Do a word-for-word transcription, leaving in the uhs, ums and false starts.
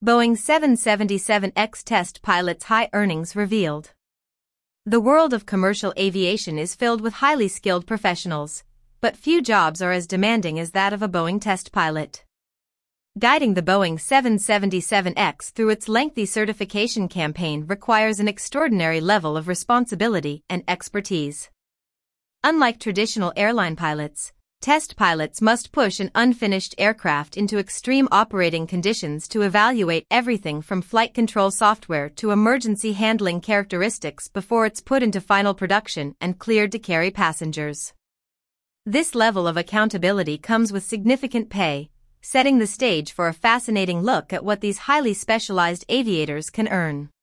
Boeing seven seventy-seven X test pilots' high earnings revealed. The world of commercial aviation is filled with highly skilled professionals, but few jobs are as demanding as that of a Boeing test pilot. Guiding the Boeing seven seventy-seven X through its lengthy certification campaign requires an extraordinary level of responsibility and expertise. Unlike traditional airline pilots, test pilots must push an unfinished aircraft into extreme operating conditions to evaluate everything from flight control software to emergency handling characteristics before it's put into final production and cleared to carry passengers. This level of accountability comes with significant pay, setting the stage for a fascinating look at what these highly specialized aviators can earn.